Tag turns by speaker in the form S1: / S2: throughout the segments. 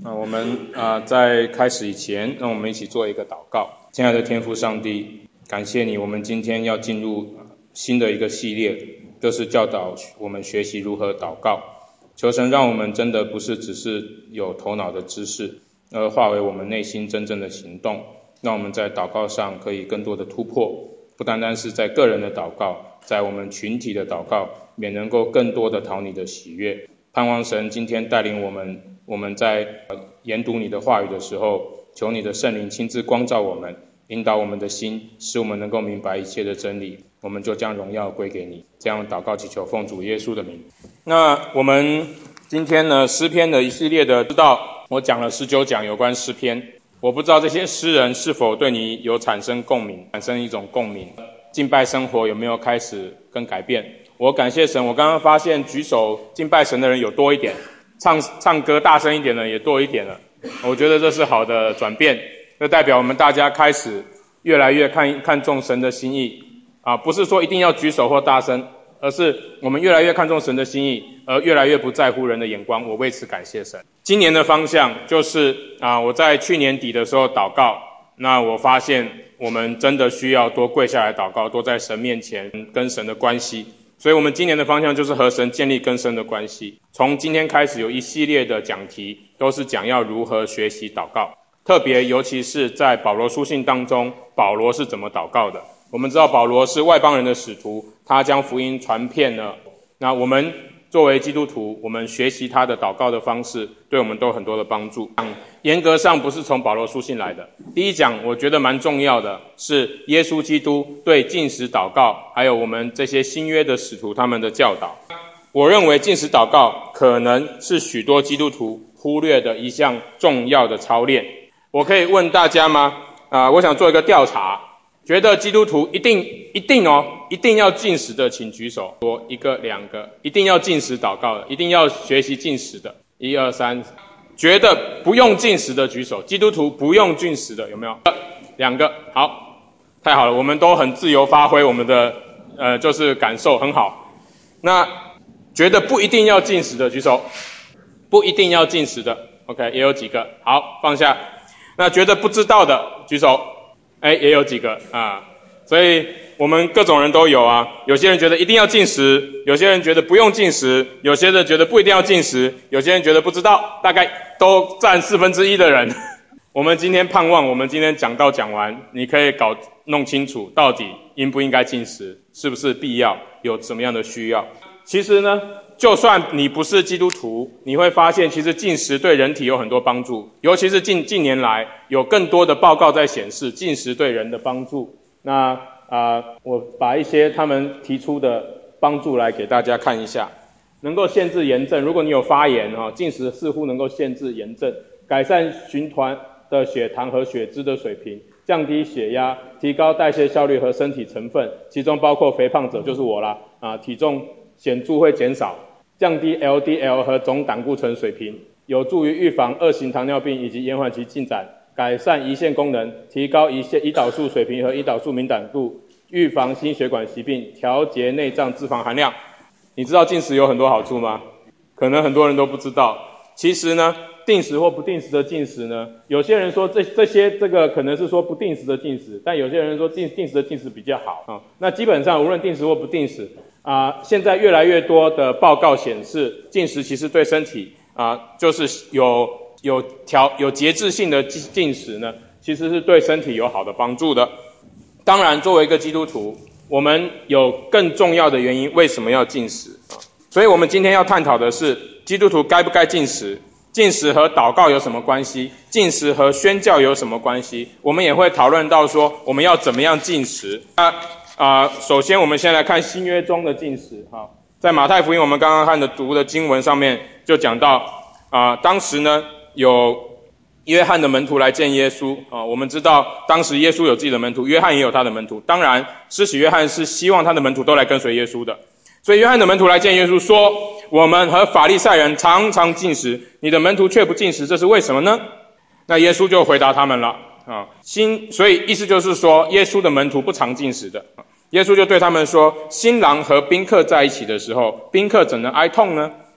S1: 我们在开始以前，让我们一起做一个祷告。亲爱的天父上帝，感谢你，我们今天要进入新的一个系列，就是教导我们学习如何祷告。求神让我们真的不是只是有头脑的知识，而化为我们内心真正的行动，让我们在祷告上可以更多的突破，不单单是在个人的祷告，在我们群体的祷告，也能够更多的讨你的喜悦。盼望神今天带领我们在研读你的话语的时候，求你的圣灵亲自光照我们，引导我们的心，使我们能够明白一切的真理，我们就将荣耀归给你。这样祷告祈求奉主耶稣的名。那我们今天呢，诗篇的一系列的知道，我讲了19讲有关诗篇，我不知道这些诗人是否对你有产生共鸣，产生一种共鸣，敬拜生活有没有开始跟改变。我感谢神，我刚刚发现举手敬拜神的人有多一点，唱歌大声一点的也多一点了，我觉得这是好的转变，这代表我们大家开始越来越看重神的心意不是说一定要举手或大声，而是我们越来越看重神的心意，而越来越不在乎人的眼光。我为此感谢神。今年的方向就是我在去年底的时候祷告，那我发现我们真的需要多跪下来祷告，多在神面前跟神的关系。所以我们今年的方向就是和神建立更深的关系。从今天开始有一系列的讲题，都是讲要如何学习祷告，特别尤其是在保罗书信当中，保罗是怎么祷告的。我们知道保罗是外邦人的使徒，他将福音传遍了，那我们作为基督徒，我们学习他的祷告的方式，对我们都有很多的帮助。严格上不是从保罗书信来的。第一讲我觉得蛮重要的，是耶稣基督对禁食祷告，还有我们这些新约的使徒他们的教导。我认为禁食祷告可能是许多基督徒忽略的一项重要的操练。我可以问大家吗？我想做一个调查，觉得基督徒一定要禁食的，请举手。说1个2个，一定要禁食祷告的，一定要学习禁食的。1、2、3，觉得不用禁食的举手。基督徒不用禁食的有没有？2个，好，太好了，我们都很自由发挥我们的就是感受，很好。那觉得不一定要禁食的举手。不一定要禁食的 ，OK， 也有几个，好，放下。那觉得不知道的举手，也有几个所以我们各种人都有有些人觉得一定要禁食，有些人觉得不用禁食，有些人觉得不一定要禁食，有些人觉得不知道，大概都占1/4的人。我们今天盼望我们今天讲道讲完，你可以弄清楚到底应不应该禁食，是不是必要，有什么样的需要。其实呢，就算你不是基督徒，你会发现其实禁食对人体有很多帮助，尤其是近年来有更多的报告在显示禁食对人的帮助。那我把一些他们提出的帮助来给大家看一下。能够限制炎症，如果你有发炎禁食似乎能够限制炎症，改善循环的血糖和血脂的水平，降低血压，提高代谢效率和身体成分，其中包括肥胖者，就是我啦体重显著会减少，降低 LDL 和总胆固醇水平，有助于预防2型糖尿病以及延缓其进展，改善胰腺功能，提高胰岛素水平和胰岛素敏感度，预防心血管疾病，调节内脏脂肪含量。你知道禁食有很多好处吗？可能很多人都不知道。其实呢，定时或不定时的禁食呢，有些人说这个可能是说不定时的禁食，但有些人说定时的禁食比较好那基本上无论定时或不定时现在越来越多的报告显示，禁食其实对身体就是有节制性的禁食呢，其实是对身体有好的帮助的。当然，作为一个基督徒，我们有更重要的原因，为什么要禁食所以我们今天要探讨的是，基督徒该不该禁食？禁食和祷告有什么关系？禁食和宣教有什么关系？我们也会讨论到说，我们要怎么样禁食。首先我们先来看新约中的禁食在马太福音我们刚刚读的经文上面就讲到当时呢有约翰的门徒来见耶稣我们知道当时耶稣有自己的门徒，约翰也有他的门徒，当然施洗约翰是希望他的门徒都来跟随耶稣的，所以约翰的门徒来见耶稣说，我们和法利赛人常常禁食，你的门徒却不禁食，这是为什么呢？那耶稣就回答他们了所以意思就是说，耶稣的门徒不常禁食的。耶稣就对他们说，新郎和宾客在一起的时候，宾客怎能哀痛呢？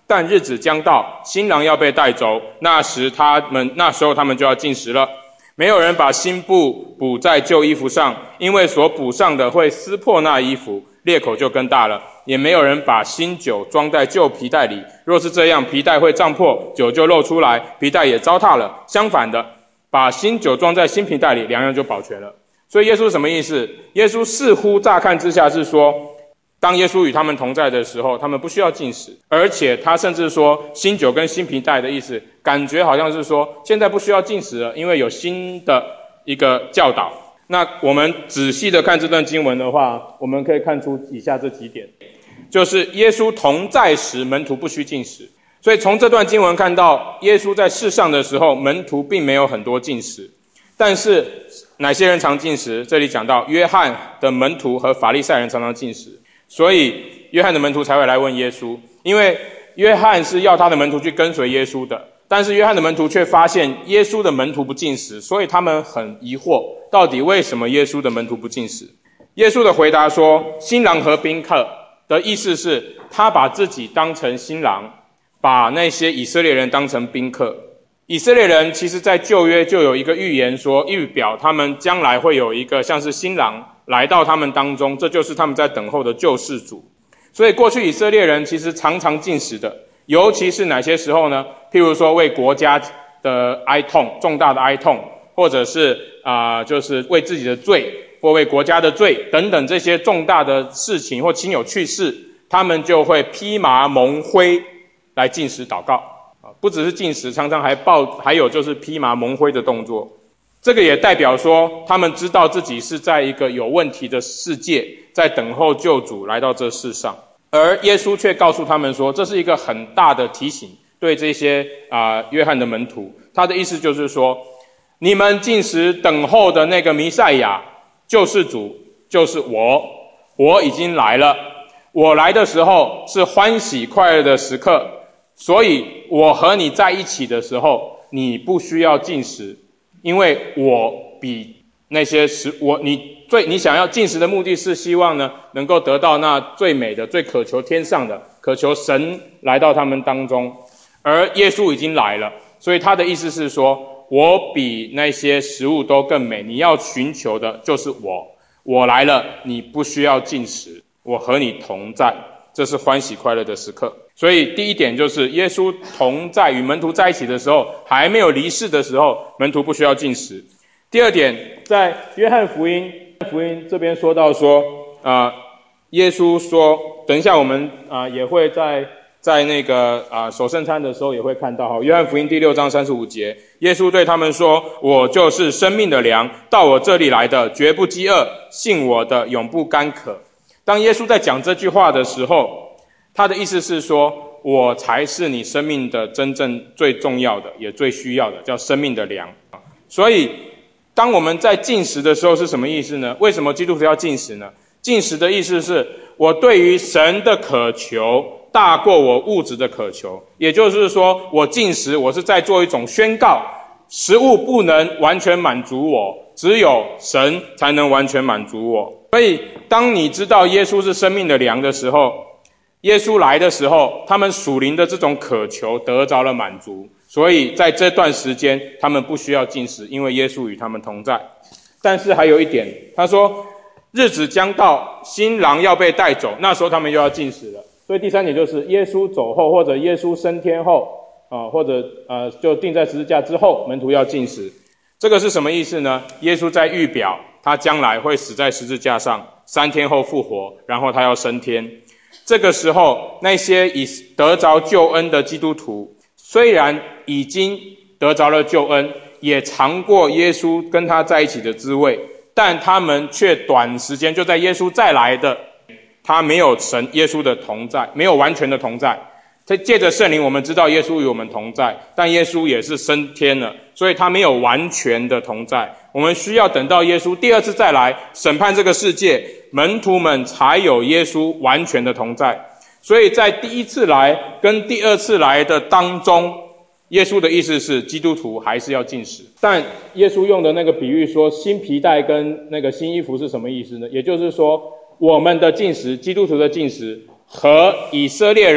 S1: 但日子将到，新郎要被带走，那时候他们就要禁食了。没有人把新布补在旧衣服上，因为所补上的会撕破那衣服，裂口就更大了。也没有人把新酒装在旧皮袋里，若是这样，皮袋会胀破，酒就漏出来，皮袋也糟蹋了。相反的，把新酒装在新皮袋里，两样就保全了。所以耶稣什么意思？耶稣似乎乍看之下是说，当耶稣与他们同在的时候，他们不需要禁食，而且他甚至说新酒跟新皮袋的意思，感觉好像是说现在不需要禁食了，因为有新的一个教导。那我们仔细的看这段经文的话，我们可以看出以下这几点，就是耶稣同在时，门徒不需禁食。所以从这段经文看到，耶稣在世上的时候，门徒并没有很多禁食。但是哪些人常禁食？这里讲到约翰的门徒和法利赛人常常禁食，所以约翰的门徒才会来问耶稣，因为约翰是要他的门徒去跟随耶稣的，但是约翰的门徒却发现耶稣的门徒不禁食，所以他们很疑惑，到底为什么耶稣的门徒不禁食？耶稣的回答说，新郎和宾客的意思是他把自己当成新郎，把那些以色列人当成宾客。以色列人其实在旧约就有一个预言说，预表他们将来会有一个像是新郎来到他们当中，这就是他们在等候的救世主。所以过去以色列人其实常常禁食的，尤其是哪些时候呢？譬如说为国家的哀痛，重大的哀痛，或者是就是为自己的罪或为国家的罪等等这些重大的事情或亲友去世，他们就会披麻蒙灰来禁食祷告。不只是禁食，常常还有就是披麻蒙灰的动作。这个也代表说，他们知道自己是在一个有问题的世界，在等候救主来到这世上。而耶稣却告诉他们说，这是一个很大的提醒，对这些约翰的门徒，他的意思就是说，你们禁食等候的那个弥赛亚救世主就是我已经来了。我来的时候是欢喜快乐的时刻，所以我和你在一起的时候，你不需要禁食，因为我比那些你想要禁食的目的是希望呢，能够得到那最美的、最渴求天上的，渴求神来到他们当中。而耶稣已经来了，所以他的意思是说，我比那些食物都更美，你要寻求的就是我来了，你不需要禁食，我和你同在，这是欢喜快乐的时刻。所以第一点就是耶稣同在与门徒在一起的时候，还没有离世的时候，门徒不需要禁食。第二点，在约翰福音这边说到说，耶稣说，等一下我们也会在那个守圣餐的时候也会看到，约翰福音第6章35节，耶稣对他们说，我就是生命的粮，到我这里来的绝不饥饿，信我的永不干渴。当耶稣在讲这句话的时候，他的意思是说，我才是你生命的真正最重要的也最需要的，叫生命的粮。所以当我们在禁食的时候是什么意思呢？为什么基督徒要禁食呢？禁食的意思是我对于神的渴求大过我物质的渴求，也就是说我禁食，我是在做一种宣告，食物不能完全满足我，只有神才能完全满足我。所以当你知道耶稣是生命的粮的时候，耶稣来的时候，他们属灵的这种渴求得着了满足，所以在这段时间他们不需要禁食，因为耶稣与他们同在。但是还有一点，他说日子将到，新郎要被带走，那时候他们又要禁食了。所以第三点就是耶稣走后，或者耶稣升天后或者就钉在十字架之后，门徒要禁食。这个是什么意思呢？耶稣在预表他将来会死在十字架上，3天后复活，然后他要升天。这个时候那些已得着救恩的基督徒，虽然已经得着了救恩，也尝过耶稣跟他在一起的滋味，但他们却短时间就在耶稣再来的，他没有耶稣的同在，没有完全的同在。借着圣灵我们知道耶稣与我们同在，但耶稣也是升天了，所以他没有完全的同在。我们需要等到耶稣第二次再来审判这个世界，门徒们才有耶稣完全的同在。所以在第一次来跟第二次来的当中，耶稣的意思是基督徒还是要禁食。但耶稣用的那个比喻说新皮带跟那个新衣服是什么意思呢？也就是说我们的禁食，基督徒的禁食和以色列人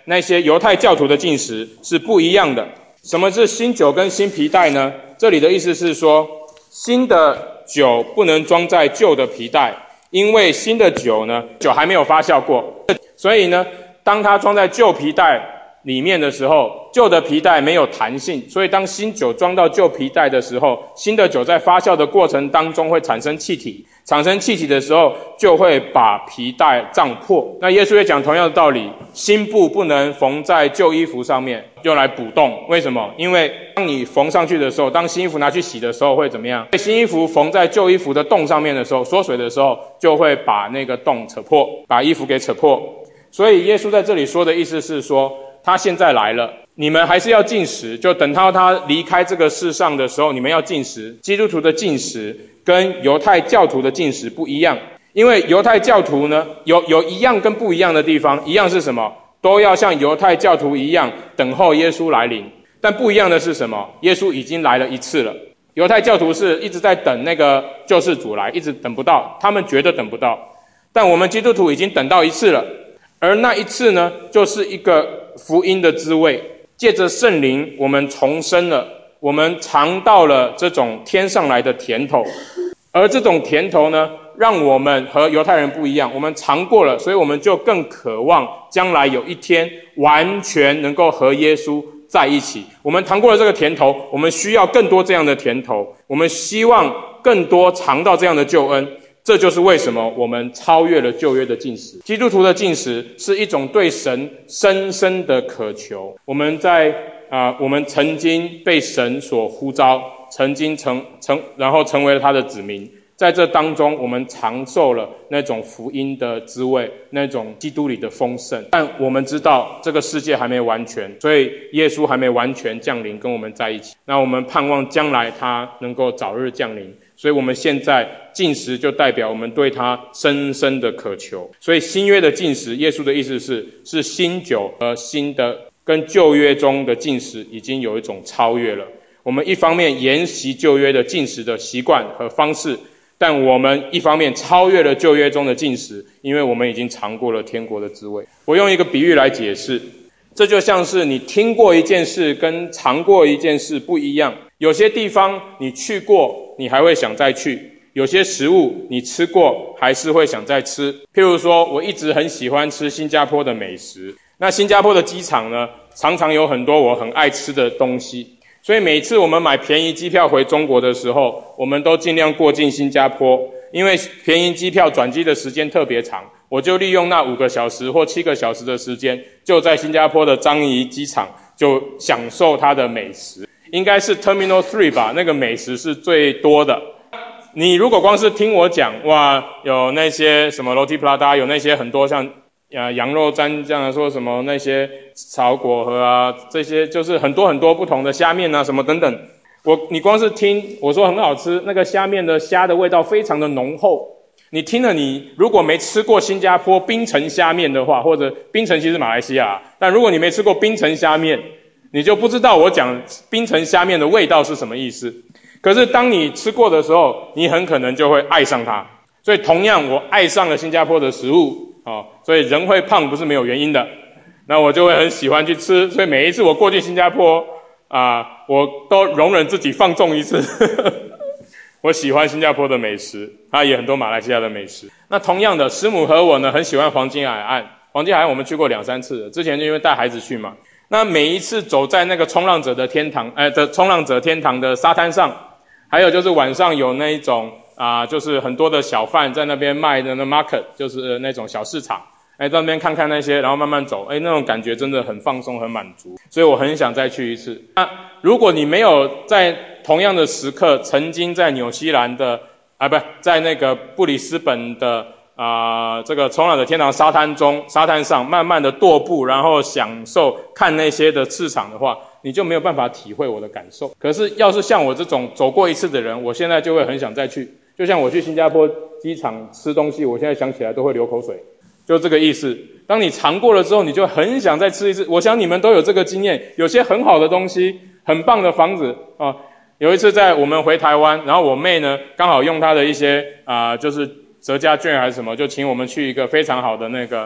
S1: 那些犹太教徒的禁食是不一样的。什么是新酒跟新皮带呢？这里的意思是说，新的酒不能装在旧的皮带，因为新的酒呢，酒还没有发酵过，所以呢，当它装在旧皮带里面的时候，旧的皮带没有弹性，所以当新酒装到旧皮带的时候，新的酒在发酵的过程当中会产生气体，产生气体的时候就会把皮带胀破。那耶稣也讲同样的道理，新布不能缝在旧衣服上面用来补洞。为什么？因为当你缝上去的时候，当新衣服拿去洗的时候会怎么样？新衣服缝在旧衣服的洞上面的时候，缩水的时候就会把那个洞扯破，把衣服给扯破。所以耶稣在这里说的意思是说，他现在来了，你们还是要禁食，就等到他离开这个世上的时候，你们要禁食。基督徒的禁食跟犹太教徒的禁食不一样，因为犹太教徒呢，有一样跟不一样的地方。一样是什么？都要像犹太教徒一样等候耶稣来临。但不一样的是什么？耶稣已经来了一次了。犹太教徒是一直在等那个救世主来，一直等不到，他们觉得等不到。但我们基督徒已经等到一次了，而那一次呢，就是一个福音的滋味，借着圣灵我们重生了，我们尝到了这种天上来的甜头。而这种甜头呢，让我们和犹太人不一样，我们尝过了，所以我们就更渴望将来有一天完全能够和耶稣在一起。我们尝过了这个甜头，我们需要更多这样的甜头，我们希望更多尝到这样的救恩。这就是为什么我们超越了旧约的禁食。基督徒的禁食是一种对神深深的渴求。我们曾经被神所呼召，曾经然后成为了他的子民。在这当中，我们尝受了那种福音的滋味，那种基督里的丰盛。但我们知道这个世界还没完全，所以耶稣还没完全降临跟我们在一起。那我们盼望将来他能够早日降临。所以我们现在禁食就代表我们对他深深的渴求。所以新约的禁食，耶稣的意思是新酒和新的跟旧约中的禁食已经有一种超越了。我们一方面沿袭旧约的禁食的习惯和方式，但我们一方面超越了旧约中的禁食，因为我们已经尝过了天国的滋味。我用一个比喻来解释，这就像是你听过一件事跟尝过一件事不一样。有些地方你去过，你还会想再去；有些食物你吃过，还是会想再吃。譬如说，我一直很喜欢吃新加坡的美食。那新加坡的机场呢，常常有很多我很爱吃的东西。所以每次我们买便宜机票回中国的时候，我们都尽量过境新加坡，因为便宜机票转机的时间特别长，我就利用那5个小时或7个小时的时间，就在新加坡的樟宜机场就享受它的美食。应该是 Terminal 3吧，那个美食是最多的。你如果光是听我讲，哇，有那些什么 Roti Prada， 有那些很多像羊肉蘸酱，说什么那些炒果核啊，这些就是很多很多不同的虾面啊什么等等。你光是听我说很好吃，那个虾面的虾的味道非常的浓厚。你听了，你如果没吃过新加坡槟城虾面的话，或者槟城其实马来西亚，但如果你没吃过槟城虾面，你就不知道我讲槟城虾面的味道是什么意思。可是当你吃过的时候，你很可能就会爱上它。所以同样我爱上了新加坡的食物，所以人会胖不是没有原因的。那我就会很喜欢去吃，所以每一次我过去新加坡我都容忍自己放纵一次。我喜欢新加坡的美食，它也很多马来西亚的美食。那同样的，师母和我呢很喜欢黄金海岸。黄金海岸我们去过2-3次了，之前就因为带孩子去嘛。那每一次走在那个冲浪者天堂的沙滩上，还有就是晚上有那一种就是很多的小贩在那边卖的那 market， 就是那种小市场，在那边看看那些，然后慢慢走，那种感觉真的很放松很满足，所以我很想再去一次。那如果你没有在同样的时刻曾经在纽西兰的在那个布里斯本的这个冲浪者天堂沙滩上慢慢的踱步，然后享受看那些的市场的话，你就没有办法体会我的感受。可是要是像我这种走过一次的人，我现在就会很想再去。就像我去新加坡机场吃东西，我现在想起来都会流口水，就这个意思。当你尝过了之后，你就很想再吃一次。我想你们都有这个经验，有些很好的东西，很棒的房子有一次在我们回台湾，然后我妹呢刚好用她的一些就是折价券还是什么，就请我们去一个非常好的那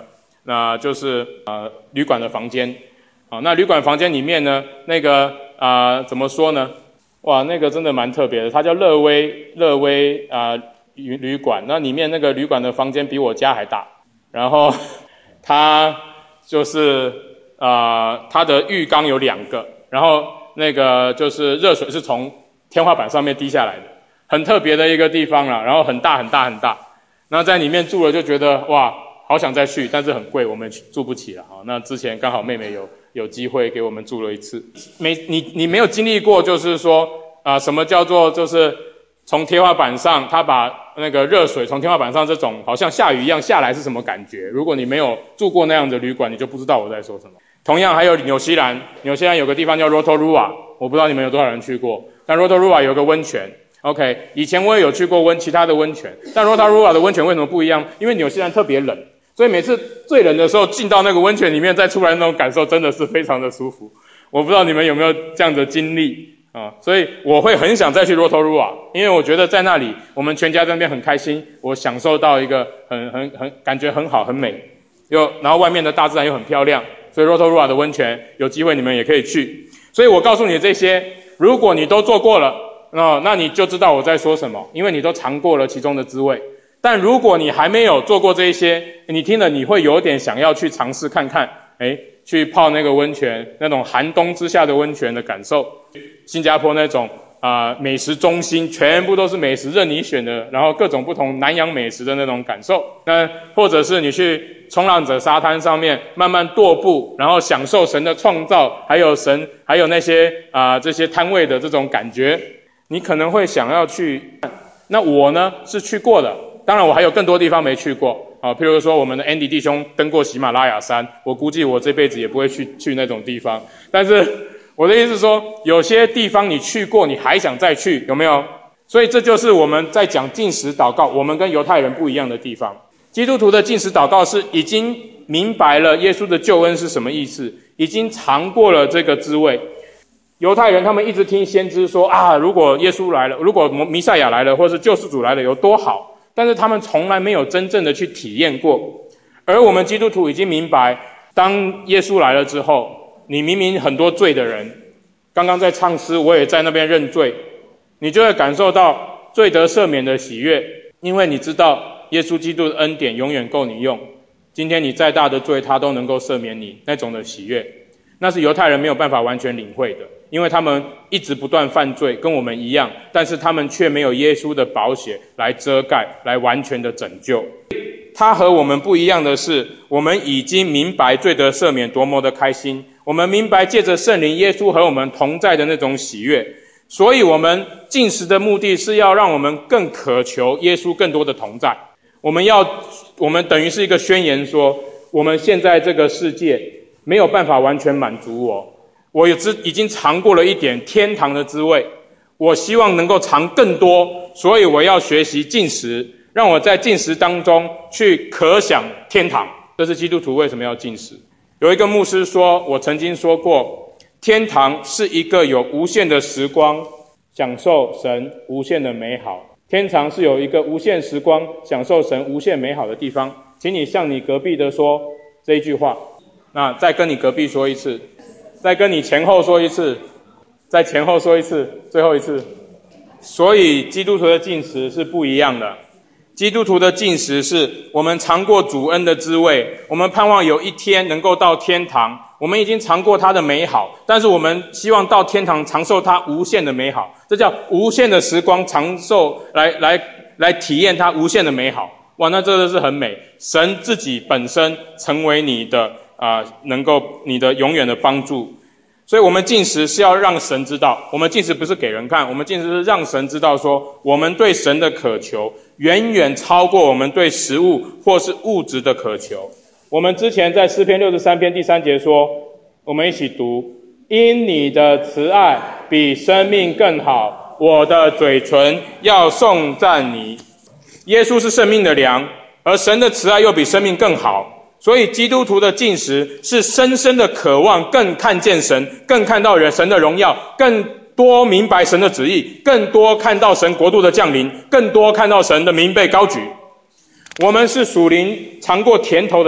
S1: 就是旅馆的房间。那旅馆房间里面呢，那个怎么说呢？哇，那个真的蛮特别的，它叫乐威旅馆。那里面那个旅馆的房间比我家还大，然后它就是它的浴缸有2个，然后那个就是热水是从天花板上面滴下来的，很特别的一个地方啦，然后很大很大很大。那在里面住了就觉得哇，好想再去，但是很贵，我们住不起了。那之前刚好妹妹有机会给我们住了一次。你没有经历过，就是说什么叫做就是从天花板上，他把那个热水从天花板上这种好像下雨一样下来是什么感觉？如果你没有住过那样的旅馆，你就不知道我在说什么。同样还有纽西兰有个地方叫 Rotorua， 我不知道你们有多少人去过，但 Rotorua 有个温泉。OK， 以前我也有去过其他的温泉，但 Rotorua 的温泉为什么不一样？因为纽西兰特别冷，所以每次最冷的时候进到那个温泉里面再出来那种感受真的是非常的舒服。我不知道你们有没有这样的经历所以我会很想再去 Rotorua， 因为我觉得在那里我们全家在那边很开心，我享受到一个很感觉很好很美，然后外面的大自然又很漂亮，所以 Rotorua 的温泉有机会你们也可以去。所以我告诉你这些，如果你都做过了那你就知道我在说什么，因为你都尝过了其中的滋味。但如果你还没有做过这一些，你听了你会有点想要去尝试看看，去泡那个温泉，那种寒冬之下的温泉的感受。新加坡那种美食中心，全部都是美食任你选的，然后各种不同南洋美食的那种感受。那或者是你去冲浪者沙滩上面慢慢踱步，然后享受神的创造，还有那些这些摊位的这种感觉，你可能会想要去。那我呢是去过的，当然我还有更多地方没去过譬如说我们的 Andy 弟兄登过喜马拉雅山，我估计我这辈子也不会去那种地方。但是我的意思是说，有些地方你去过，你还想再去，有没有？所以这就是我们在讲禁食祷告，我们跟犹太人不一样的地方。基督徒的禁食祷告是已经明白了耶稣的救恩是什么意思，已经尝过了这个滋味。犹太人他们一直听先知说如果耶稣来了，如果弥赛亚来了，或是救世主来了有多好，但是他们从来没有真正的去体验过。而我们基督徒已经明白，当耶稣来了之后，你明明很多罪的人，刚刚在唱诗我也在那边认罪，你就会感受到罪得赦免的喜悦，因为你知道耶稣基督的恩典永远够你用，今天你再大的罪他都能够赦免你，那种的喜悦，那是犹太人没有办法完全领会的，因为他们一直不断犯罪，跟我们一样，但是他们却没有耶稣的宝血来遮盖，来完全的拯救。他和我们不一样的是，我们已经明白罪得赦免多么的开心，我们明白借着圣灵耶稣和我们同在的那种喜悦，所以我们禁食的目的是要让我们更渴求耶稣更多的同在。我们等于是一个宣言说，我们现在这个世界没有办法完全满足我已经尝过了一点天堂的滋味，我希望能够尝更多，所以我要学习禁食，让我在禁食当中去渴想天堂。这是基督徒为什么要禁食。有一个牧师说，我曾经说过，天堂是一个有无限的时光享受神无限的美好，天堂是有一个无限时光享受神无限美好的地方。请你向你隔壁的说这一句话，那再跟你隔壁说一次，再跟你前后说一次，再前后说一次，最后一次。所以基督徒的禁食是不一样的。基督徒的禁食是我们尝过主恩的滋味，我们盼望有一天能够到天堂，我们已经尝过他的美好，但是我们希望到天堂尝受他无限的美好，这叫无限的时光尝受，来体验他无限的美好。哇，那真的是很美。神自己本身成为你的能够你的永远的帮助。所以我们禁食是要让神知道，我们禁食不是给人看，我们禁食是让神知道说，我们对神的渴求远远超过我们对食物或是物质的渴求。我们之前在诗篇63篇第3节说，我们一起读，因你的慈爱比生命更好，我的嘴唇要颂赞你。耶稣是生命的粮，而神的慈爱又比生命更好，所以基督徒的禁食是深深的渴望更看见神，更看到神的荣耀，更多明白神的旨意，更多看到神国度的降临，更多看到神的名被高举。我们是属灵尝过甜头的人，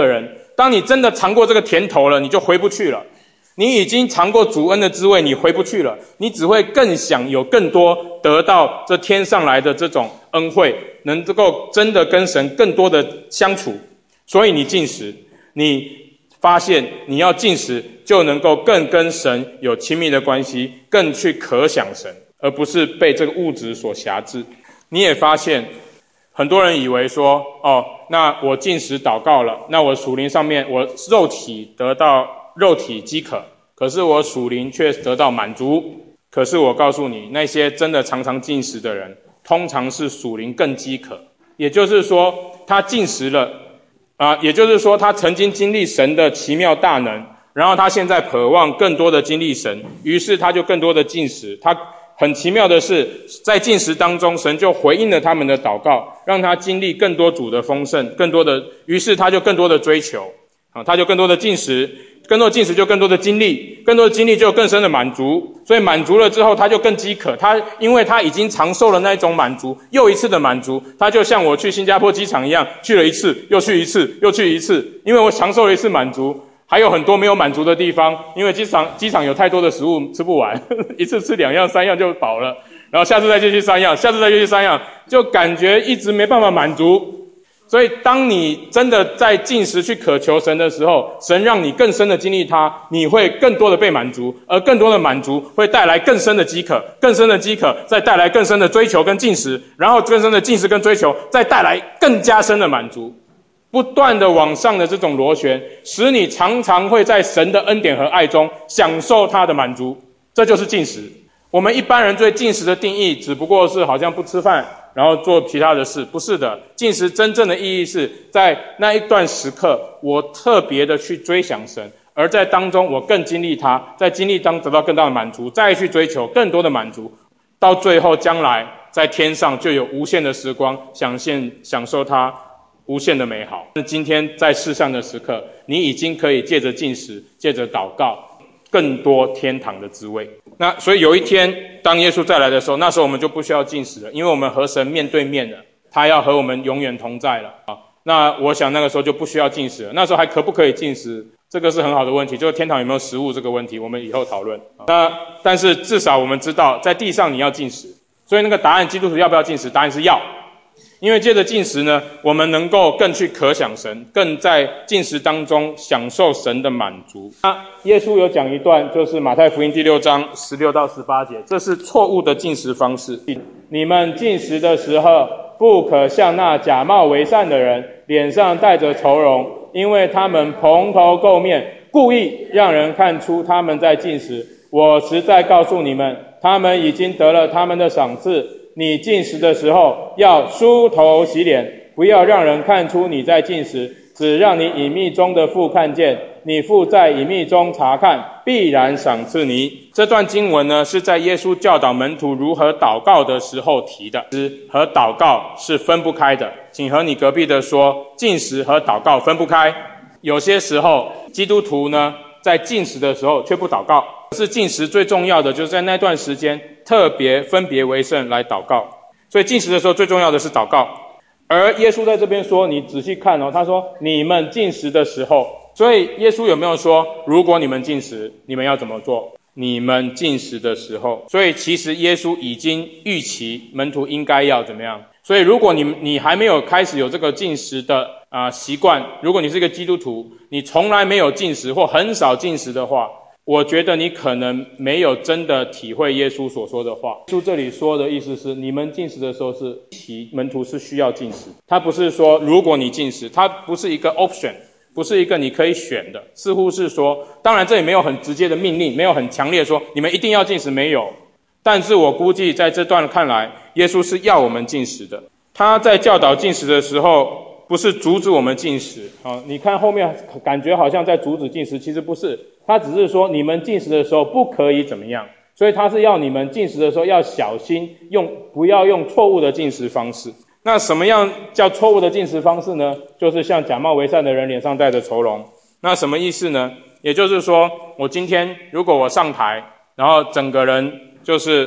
S1: 当你真的尝过这个甜头了，你就回不去了。你已经尝过主恩的滋味，你回不去了，你只会更想有更多得到这天上来的这种恩惠，能够真的跟神更多的相处。所以你禁食，你发现你要禁食就能够更跟神有亲密的关系，更去可想神，而不是被这个物质所辖制。你也发现很多人以为说，那我禁食祷告了，那我属灵上面我肉体得到肉体饥渴，可是我属灵却得到满足。可是我告诉你，那些真的常常禁食的人，通常是属灵更饥渴。也就是说，他禁食了也就是说他曾经经历神的奇妙大能，然后他现在渴望更多的经历神，于是他就更多的禁食。他很奇妙的是，在禁食当中，神就回应了他们的祷告，让他经历更多主的丰盛，更多的，于是他就更多的追求他就更多的禁食，更多的禁食就更多的经历，更多的经历就有更深的满足。所以满足了之后，他就更饥渴。因为他已经尝受了那种满足，又一次的满足。他就像我去新加坡机场一样，去了一次，又去一次，又去一次。因为我尝受了一次满足，还有很多没有满足的地方。因为机场有太多的食物吃不完，一次吃2样3样就饱了，然后下次再继续3样，下次再继续3样，就感觉一直没办法满足。所以当你真的在禁食去渴求神的时候，神让你更深的经历他，你会更多的被满足，而更多的满足会带来更深的饥渴，更深的饥渴再带来更深的追求跟禁食，然后更深的禁食跟追求再带来更加深的满足，不断的往上的这种螺旋，使你常常会在神的恩典和爱中享受他的满足。这就是禁食。我们一般人对禁食的定义只不过是好像不吃饭然后做其他的事，不是的。禁食真正的意义是在那一段时刻，我特别的去追想神，而在当中我更经历他，在经历当得到更大的满足，再去追求更多的满足，到最后将来在天上就有无限的时光享受他无限的美好。今天在世上的时刻，你已经可以借着禁食，借着祷告更多天堂的滋味。那所以有一天当耶稣再来的时候，那时候我们就不需要禁食了，因为我们和神面对面了，他要和我们永远同在了那我想那个时候就不需要禁食了。那时候还可不可以禁食，这个是很好的问题，就是天堂有没有食物这个问题，我们以后讨论但是至少我们知道在地上你要禁食。所以那个答案，基督徒要不要禁食，答案是要。因为借着禁食呢，我们能够更去可想神，更在禁食当中享受神的满足。耶稣有讲一段，就是马太福音第6章16到18节，这是错误的禁食方式。你们禁食的时候，不可像那假冒为善的人，脸上带着愁容，因为他们蓬头垢面，故意让人看出他们在禁食。我实在告诉你们，他们已经得了他们的赏赐。你禁食的时候，要梳头洗脸，不要让人看出你在禁食，只让你隐秘中的父看见。你父在隐秘中查看，必然赏赐你。这段经文呢，是在耶稣教导门徒如何祷告的时候提的。禁食和祷告是分不开的，请和你隔壁的说，禁食和祷告分不开。有些时候基督徒呢，在禁食的时候却不祷告，是禁食最重要的就是在那段时间特别分别为圣来祷告。所以禁食的时候最重要的是祷告。而耶稣在这边说，你仔细看他说你们禁食的时候，所以耶稣有没有说如果你们禁食你们要怎么做？你们禁食的时候，所以其实耶稣已经预期门徒应该要怎么样。所以如果你还没有开始有这个禁食的习惯，如果你是一个基督徒，你从来没有禁食或很少禁食的话，我觉得你可能没有真的体会耶稣所说的话。耶稣这里说的意思是，你们禁食的时候是门徒是需要禁食，他不是说如果你禁食，他不是一个 option， 不是一个你可以选的，似乎是说，当然这里没有很直接的命令，没有很强烈说你们一定要禁食，没有。但是我估计在这段看来，耶稣是要我们禁食的。他在教导禁食的时候，不是阻止我们禁食你看后面感觉好像在阻止禁食，其实不是，他只是说你们禁食的时候不可以怎么样。所以他是要你们禁食的时候要小心，不要用错误的禁食方式。那什么样叫错误的禁食方式呢？就是像假冒为善的人脸上带着愁容。那什么意思呢？也就是说，我今天如果我上台，然后整个人就是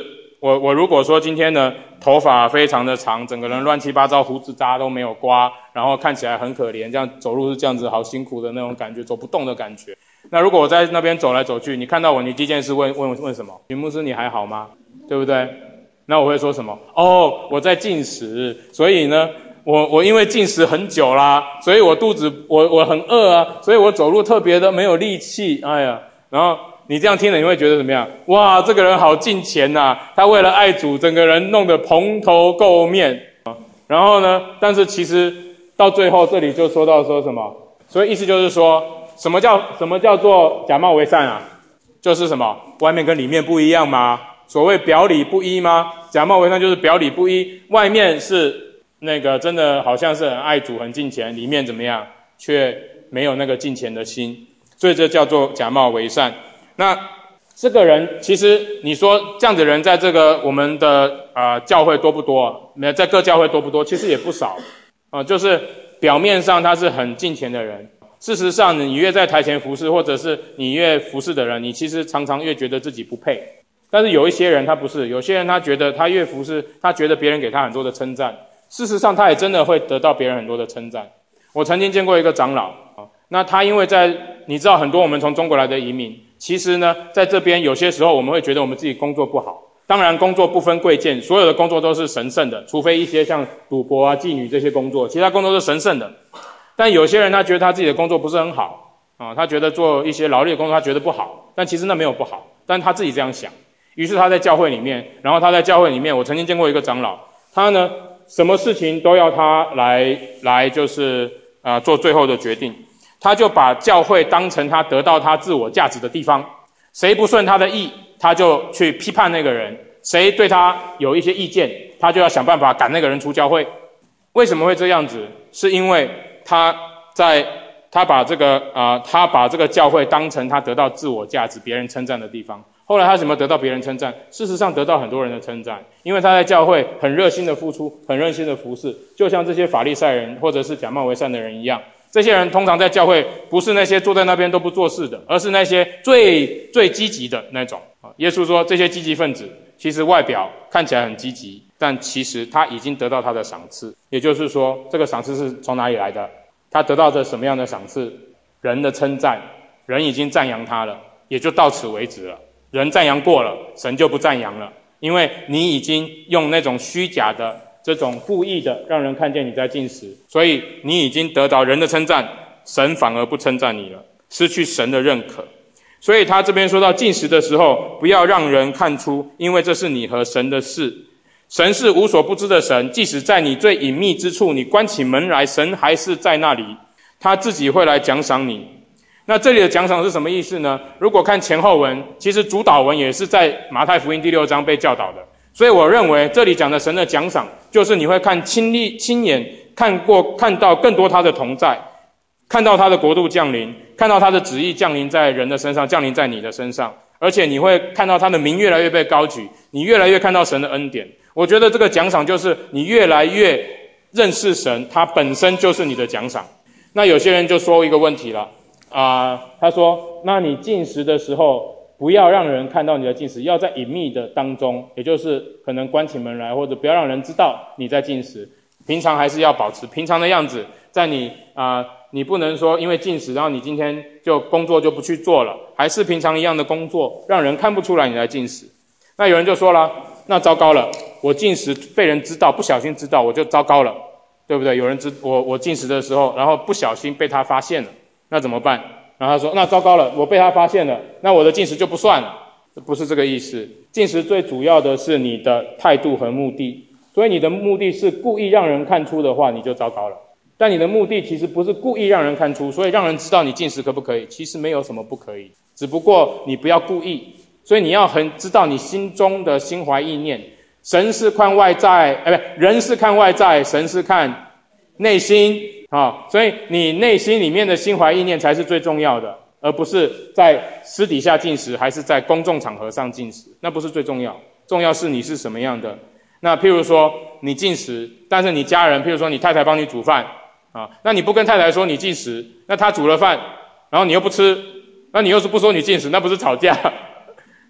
S1: 我如果说今天呢头发非常的长，整个人乱七八糟，胡子渣都没有刮，然后看起来很可怜，这样走路是这样子好辛苦的那种感觉，走不动的感觉。那如果我在那边走来走去，你看到我，你第一件事问什么？许牧师你还好吗？对不对？那我会说什么？哦，我在禁食，所以呢我因为禁食很久啦，所以我肚子我很饿啊，所以我走路特别的没有力气。哎呀，然后你这样听了你会觉得怎么样？哇，这个人好敬虔呐，他为了爱主，整个人弄得蓬头垢面。然后呢，但是其实到最后这里就说到说什么？所以意思就是说，什么叫做假冒为善啊？就是什么？外面跟里面不一样吗？所谓表里不一吗？假冒为善就是表里不一，外面是那个真的好像是很爱主很敬虔，里面怎么样却没有那个敬虔的心，所以这叫做假冒为善。那这个人其实你说这样的人在这个我们的教会多不多？在各教会多不多？其实也不少就是表面上他是很敬虔的人，事实上你越在台前服侍，或者是你越服侍的人，你其实常常越觉得自己不配。但是有一些人他不是，有些人他觉得他越服侍，他觉得别人给他很多的称赞，事实上他也真的会得到别人很多的称赞。我曾经见过一个长老那他因为你知道很多我们从中国来的移民，其实呢在这边有些时候我们会觉得我们自己工作不好，当然工作不分贵贱，所有的工作都是神圣的，除非一些像赌博啊妓女这些工作，其他工作是神圣的。但有些人他觉得他自己的工作不是很好他觉得做一些劳力的工作他觉得不好，但其实那没有不好，但他自己这样想。于是他在教会里面，我曾经见过一个长老，他呢什么事情都要他来就是做最后的决定，他就把教会当成他得到他自我价值的地方，谁不顺他的意他就去批判那个人，谁对他有一些意见他就要想办法赶那个人出教会。为什么会这样子？是因为他把这个教会当成他得到自我价值别人称赞的地方。后来他怎么得到别人称赞？事实上得到很多人的称赞，因为他在教会很热心的付出，很热心的服侍，就像这些法利赛人或者是假冒为善的人一样。这些人通常在教会不是那些坐在那边都不做事的，而是那些最积极的那种。耶稣说这些积极分子其实外表看起来很积极，但其实他已经得到他的赏赐。也就是说这个赏赐是从哪里来的？他得到的什么样的赏赐？人的称赞，人已经赞扬他了，也就到此为止了。人赞扬过了，神就不赞扬了，因为你已经用那种虚假的这种故意的让人看见你在禁食，所以你已经得到人的称赞，神反而不称赞你了，失去神的认可。所以他这边说到禁食的时候，不要让人看出，因为这是你和神的事。神是无所不知的神，即使在你最隐秘之处，你关起门来，神还是在那里，他自己会来奖赏你。那这里的奖赏是什么意思呢？如果看前后文，其实主导文也是在马太福音第6章被教导的，所以我认为这里讲的神的奖赏，就是你会亲眼看到更多他的同在，看到他的国度降临，看到他的旨意降临在人的身上，降临在你的身上，而且你会看到他的名越来越被高举，你越来越看到神的恩典。我觉得这个奖赏就是你越来越认识神，他本身就是你的奖赏。那有些人就说一个问题了他说那你禁食的时候不要让人看到你的禁食，要在隐秘的当中，也就是可能关起门来，或者不要让人知道你在禁食，平常还是要保持平常的样子。在你不能说因为禁食然后你今天就工作就不去做了，还是平常一样的工作，让人看不出来你在禁食。那有人就说了，那糟糕了，我禁食被人知道，不小心知道我就糟糕了，对不对？有人我禁食的时候，然后不小心被他发现了，那怎么办？然后他说那糟糕了，我被他发现了，那我的禁食就不算了。不是这个意思，禁食最主要的是你的态度和目的。所以你的目的是故意让人看出的话，你就糟糕了。但你的目的其实不是故意让人看出，所以让人知道你禁食可不可以，其实没有什么不可以，只不过你不要故意。所以你要很知道你心中的心怀意念，神是看外在，人是看外在，神是看内心所以你内心里面的心怀意念才是最重要的，而不是在私底下禁食还是在公众场合上禁食，那不是最重要，重要是你是什么样的。那譬如说你禁食，但是你家人譬如说你太太帮你煮饭那你不跟太太说你禁食，那她煮了饭然后你又不吃，那你又是不说你禁食，那不是吵架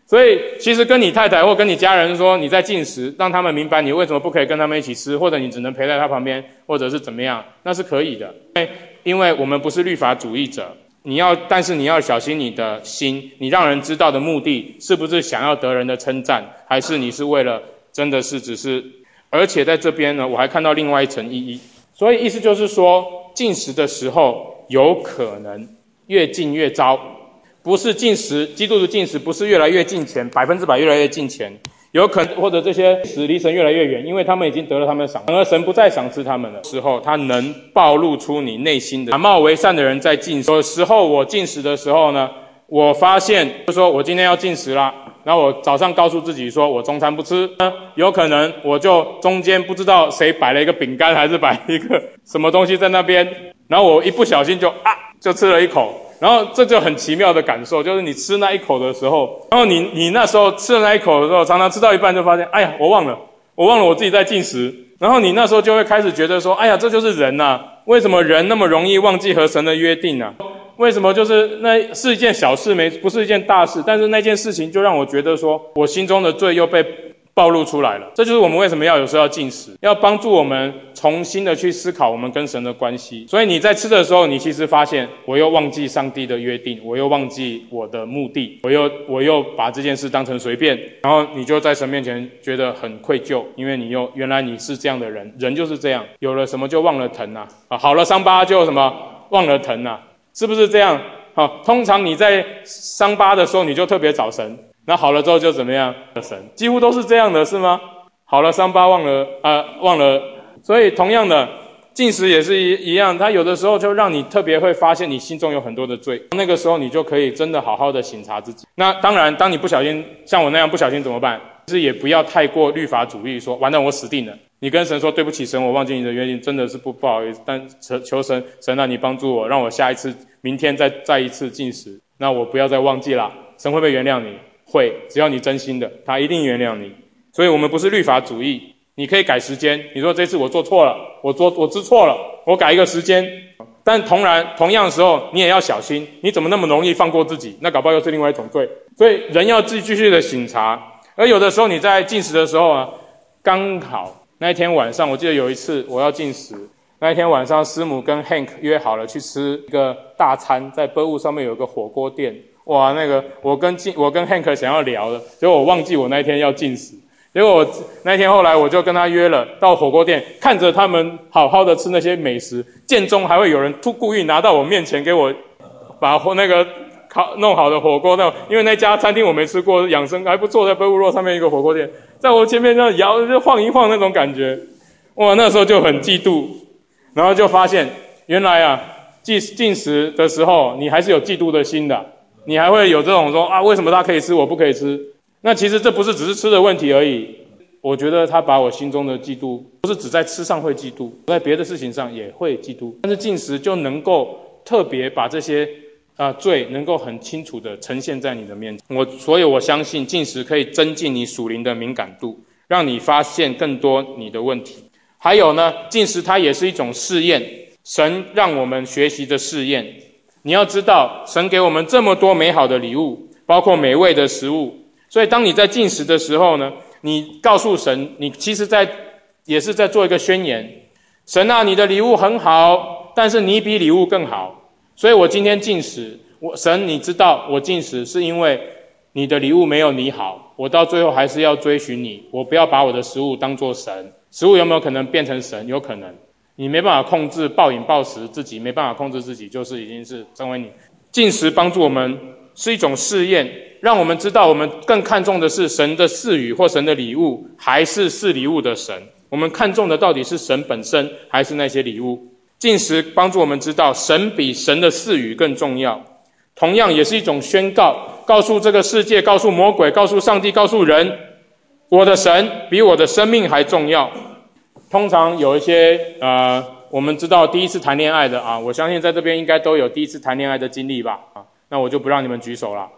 S1: 所以其实跟你太太或跟你家人说你在禁食，让他们明白你为什么不可以跟他们一起吃，或者你只能陪在他旁边，或者是怎么样，那是可以的。因为我们不是律法主义者，但是你要小心你的心，你让人知道的目的是不是想要得人的称赞，还是你是为了真的是只是。而且在这边呢，我还看到另外一层意义。所以意思就是说，禁食的时候有可能越禁越糟。不是禁食，基督的禁食不是越来越近前，100%越来越近前，有可能或者这些死离神越来越远，因为他们已经得了他们的赏赐，而神不再赏赐他们的时候，他能暴露出你内心的。假冒为善的人在禁食，有时候我禁食的时候呢，我发现就说我今天要禁食啦，然后我早上告诉自己说我中餐不吃，有可能我就中间不知道谁摆了一个饼干还是摆一个什么东西在那边，然后我一不小心就吃了一口。然后这就很奇妙的感受，就是你吃那一口的时候，然后你那时候吃了那一口的时候，常常吃到一半就发现，哎呀，我忘了我自己在禁食。然后你那时候就会开始觉得说，哎呀，这就是人啊，为什么人那么容易忘记和神的约定啊？为什么就是那是一件小事，不是一件大事，但是那件事情就让我觉得说，我心中的罪又被暴露出来了。这就是我们为什么有时候要禁食，要帮助我们重新的去思考我们跟神的关系。所以你在吃的时候，你其实发现我又忘记上帝的约定，我又忘记我的目的，我又把这件事当成随便，然后你就在神面前觉得很愧疚，因为原来你是这样的人，人就是这样，有了什么就忘了疼啊，好了伤疤就什么忘了疼啊，是不是这样？通常你在伤疤的时候你就特别找神，那好了之后就怎么样？神几乎都是这样的，是吗？好了伤疤忘了。所以同样的，禁食也是一样，它有的时候就让你特别会发现你心中有很多的罪，那个时候你就可以真的好好的省察自己。那当然，当你不小心像我那样不小心怎么办？就是也不要太过律法主义，说完蛋我死定了。你跟神说对不起神，我忘记你的约定，真的是不好意思，但求神啊你帮助我，让我下一次明天再一次禁食，那我不要再忘记了。神会不会原谅你？会，只要你真心的，他一定原谅你。所以我们不是律法主义，你可以改时间，你说这次我做错了，我知错了，我改一个时间。但同样的时候你也要小心，你怎么那么容易放过自己？那搞不好又是另外一种罪。所以人要继续的省察。而有的时候你在禁食的时候啊，刚好那一天晚上，我记得有一次我要禁食，那一天晚上师母跟 Hank 约好了去吃一个大餐，在Burwood上面有个火锅店。哇，那个我跟 Hank 想要聊的，结果我忘记我那一天要禁食。结果我那天后来我就跟他约了到火锅店，看着他们好好的吃那些美食，间中还会有人故意拿到我面前给我把那个弄好的火锅，因为那家餐厅我没吃过，养生还不错，在Burwood Road上面一个火锅店，在我前面这样摇就晃一晃那种感觉，哇，那时候就很嫉妒，然后就发现原来啊禁食的时候你还是有嫉妒的心的，你还会有这种说啊为什么他可以吃我不可以吃？那其实这不是只是吃的问题而已，我觉得他把我心中的嫉妒不是只在吃上会嫉妒，在别的事情上也会嫉妒，但是禁食就能够特别把这些罪能够很清楚的呈现在你的面前。所以我相信禁食可以增进你属灵的敏感度，让你发现更多你的问题。还有呢，禁食它也是一种试验，神让我们学习的试验。你要知道，神给我们这么多美好的礼物，包括美味的食物，所以当你在禁食的时候呢，你告诉神，你其实也是在做一个宣言，神啊，你的礼物很好，但是你比礼物更好，所以我今天禁食，神你知道我禁食是因为你的礼物没有你好，我到最后还是要追寻你，我不要把我的食物当作神。食物有没有可能变成神？有可能。你没办法控制暴饮暴食，自己没办法控制自己，就是已经是成为你。禁食帮助我们是一种试验，让我们知道我们更看重的是神的赐予或神的礼物，还是赐礼物的神。我们看重的到底是神本身，还是那些礼物？禁食帮助我们知道神比神的赐予更重要，同样也是一种宣告，告诉这个世界，告诉魔鬼，告诉上帝，告诉人，我的神比我的生命还重要。通常有一些我们知道第一次谈恋爱的我相信在这边应该都有第一次谈恋爱的经历吧那我就不让你们举手了。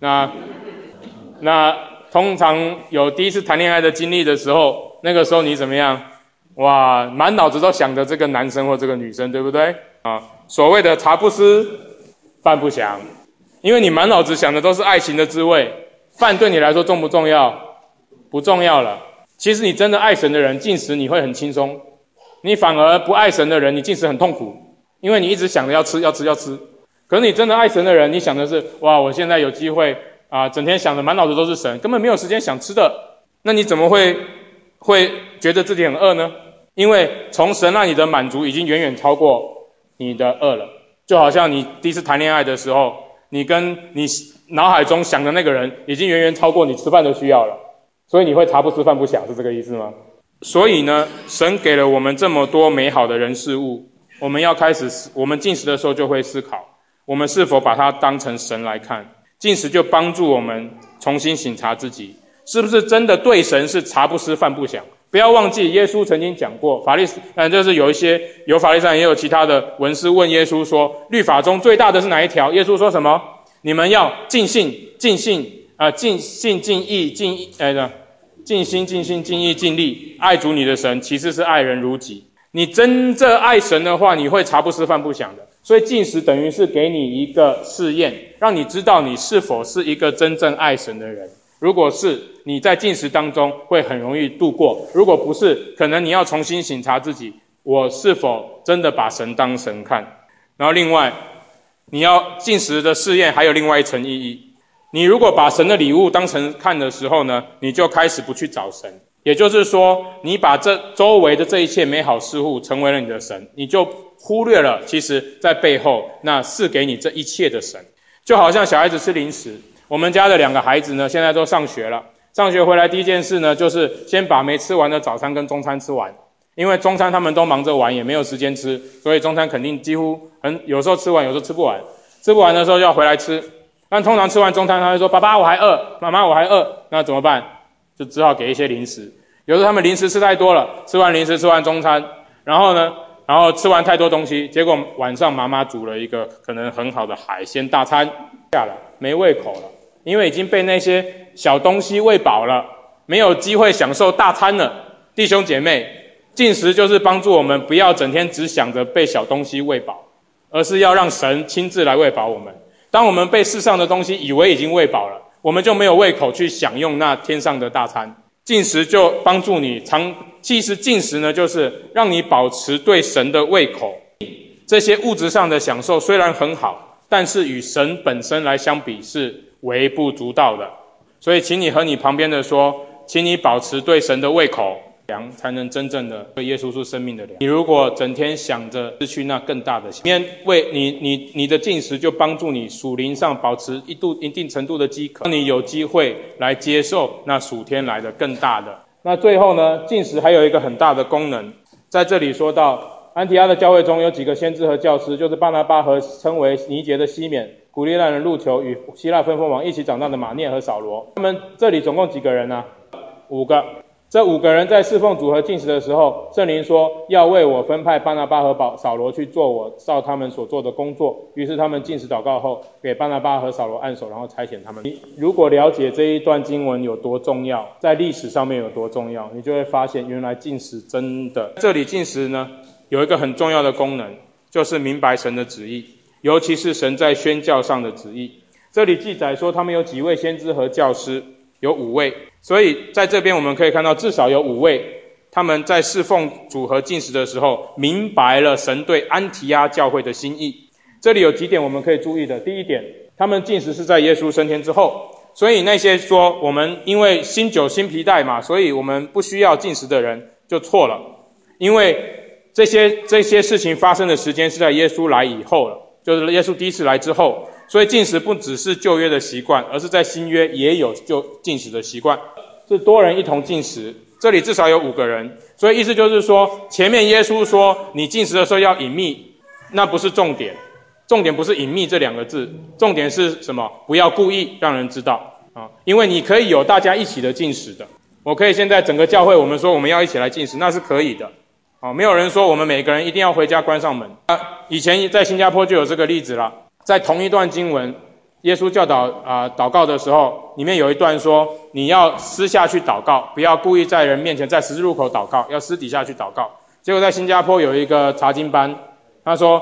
S1: 那通常有第一次谈恋爱的经历的时候，那个时候你怎么样？哇，满脑子都想着这个男生或这个女生，对不对？所谓的茶不思饭不想，因为你满脑子想的都是爱情的滋味， 饭对你来说重不重要？不重要了。其实你真的爱神的人，禁食你会很轻松。你反而不爱神的人，你禁食很痛苦，因为你一直想着要吃。可是你真的爱神的人，你想的是，哇，我现在有机会整天想的满脑子都是神，根本没有时间想吃的。那你怎么会觉得自己很饿呢？因为从神那里的满足已经远远超过你的饿了。就好像你第一次谈恋爱的时候，你跟你脑海中想的那个人已经远远超过你吃饭的需要了，所以你会茶不思饭不想，是这个意思吗？所以呢，神给了我们这么多美好的人事物，我们禁食的时候就会思考，我们是否把它当成神来看。禁食就帮助我们重新省察自己，是不是真的对神是茶不思饭不想。不要忘记耶稣曾经讲过，就是有法利赛人也有其他的文士问耶稣说，律法中最大的是哪一条？耶稣说什么？你们要尽心尽意尽力爱主你的神，其次是爱人如己。你真正爱神的话，你会茶不思饭不想的。所以禁食等于是给你一个试验，让你知道你是否是一个真正爱神的人。如果是，你在禁食当中会很容易度过；如果不是，可能你要重新省察自己，我是否真的把神当神看。然后另外，你要禁食的试验还有另外一层意义。你如果把神的礼物当成看的时候呢，你就开始不去找神。也就是说，你把这周围的这一切美好事物成为了你的神，你就忽略了其实在背后那赐给你这一切的神。就好像小孩子吃零食，我们家的2个孩子呢，现在都上学了。上学回来第一件事呢，就是先把没吃完的早餐跟中餐吃完。因为中餐他们都忙着玩，也没有时间吃，所以中餐肯定几乎有时候吃完，有时候吃不完。吃不完的时候就要回来吃。但通常吃完中餐，他会说：“爸爸，我还饿；妈妈，我还饿。”那怎么办？就只好给一些零食。有时候他们零食吃太多了，吃完零食，吃完中餐，然后吃完太多东西，结果晚上妈妈煮了一个可能很好的海鲜大餐下来，没胃口了，因为已经被那些小东西喂饱了，没有机会享受大餐了。弟兄姐妹，禁食就是帮助我们不要整天只想着被小东西喂饱，而是要让神亲自来喂饱我们。当我们被世上的东西以为已经喂饱了，我们就没有胃口去享用那天上的大餐。禁食就帮助你其实禁食呢，就是让你保持对神的胃口。这些物质上的享受虽然很好，但是与神本身来相比是微不足道的。所以请你和你旁边的说，请你保持对神的胃口，粮才能真正的对耶稣是生命的粮。你如果整天想着失去那更大的，你的禁食就帮助你属灵上保持一定程度的饥渴，让你有机会来接受那属天来的更大的。那最后呢，禁食还有一个很大的功能，在这里说到安提阿的教会中有几个先知和教师，就是巴拿巴和称为尼结的西缅，鼓励让人入球，与希腊分封王一起长大的马念和扫罗。他们这里总共几个人呢？5个。这5个人在侍奉主和禁食的时候，圣灵说要为我分派巴拿巴和扫罗去做我照他们所做的工作。于是他们禁食祷告后，给巴拿巴和扫罗按手，然后差遣他们。你如果了解这一段经文有多重要，在历史上面有多重要，你就会发现原来禁食真的，这里禁食呢有一个很重要的功能，就是明白神的旨意，尤其是神在宣教上的旨意。这里记载说他们有几位先知和教师，有5位。所以在这边我们可以看到至少有5位，他们在侍奉主和禁食的时候明白了神对安提阿教会的心意。这里有几点我们可以注意的。第一点，他们禁食是在耶稣升天之后，所以那些说我们因为新酒新皮带嘛，所以我们不需要禁食的人就错了。因为这些事情发生的时间是在耶稣来以后了，就是耶稣第一次来之后，所以禁食不只是旧约的习惯，而是在新约也有禁食的习惯，是多人一同禁食。这里至少有5个人，所以意思就是说，前面耶稣说你禁食的时候要隐秘，那不是重点，重点不是隐秘这2个字，重点是什么？不要故意让人知道啊，因为你可以有大家一起的禁食的。我可以现在整个教会我们说我们要一起来禁食，那是可以的啊，没有人说我们每个人一定要回家关上门。以前在新加坡就有这个例子了，在同一段经文，耶稣教导祷告的时候，里面有一段说你要私下去祷告，不要故意在人面前在十字路口祷告，要私底下去祷告。结果在新加坡有一个查经班，他说